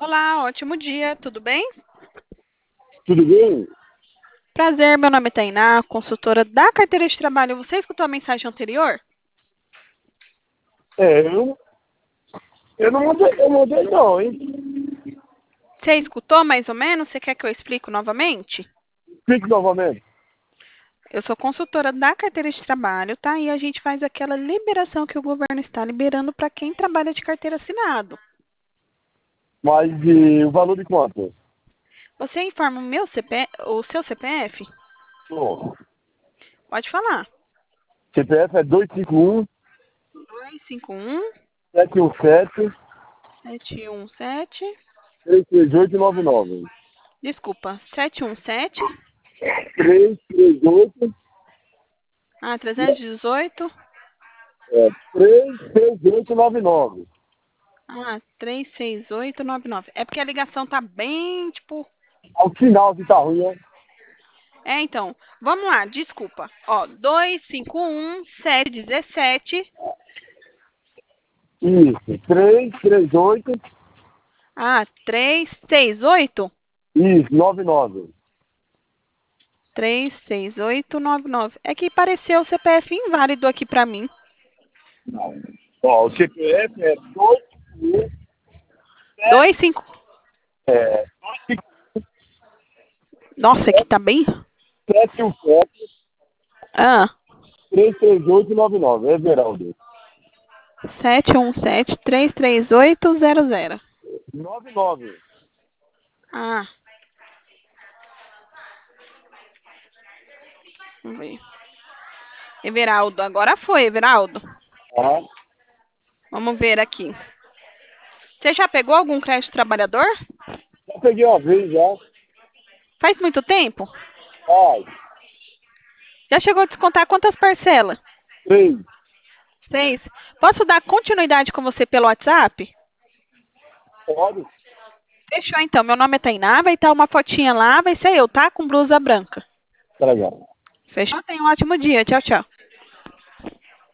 Olá, ótimo dia, tudo bem? Tudo bem? Prazer, meu nome é Tainá, consultora da carteira de trabalho. Você escutou a mensagem anterior? É, eu não mudei não, hein? Você escutou mais ou menos? Você quer que eu explique novamente? Explique novamente. Eu sou consultora da carteira de trabalho, tá? E a gente faz aquela liberação que o governo está liberando para quem trabalha de carteira assinado. Mas o valor de quanto? Você informa o seu CPF? Bom, Pode falar. CPF é 251 251 717 717. 33899. Desculpa, 717. 338 318. 33899. 36899. É porque a ligação tá bem, tipo. Ao final que tá ruim, né? Então, vamos lá, desculpa. Ó, 251 717. Isso, 338, 368. isso, 99. 36899. É que pareceu o CPF inválido aqui pra mim. Ó, o CPF é 251 25. é, Nossa, aqui tá bem. 717 Ah, 33899. É Everaldo. 717 33800. 99. Ah, vamos ver. Everaldo, agora foi, Everaldo. Ah, Vamos ver aqui. Você já pegou algum crédito trabalhador? já peguei uma vez já. Faz muito tempo? Ai, Já chegou a descontar quantas parcelas? 3. 6. Posso dar continuidade com você pelo WhatsApp? Pode? Fechou então. Meu nome é Tainá, vai estar uma fotinha lá, vai ser eu, tá? Com blusa branca. Tá legal. Fechou? Tenha um ótimo dia. Tchau, tchau.